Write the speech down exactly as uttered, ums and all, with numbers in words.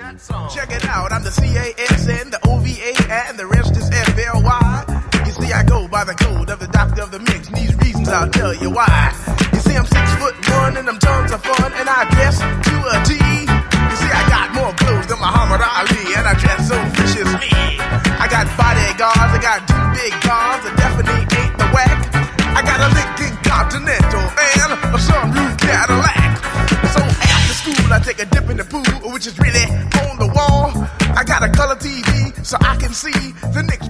Check it out, I'm the C A S N, the O V A, and the rest is F L Y. You see, I go by the code of the doctor of the mix, and these reasons I'll tell you why. You see, I'm six foot one, and I'm tons of fun, and I dress to a T. You see, I got more clothes than Muhammad Ali, and I dress so viciously. I got bodyguards, I got two big cars, I definitely ain't the whack. I got a Lincoln Continental and a sunroof Cadillac. So after school, I take a dip in the pool, which is really on the wall. I got a color T V so I can see the Knicks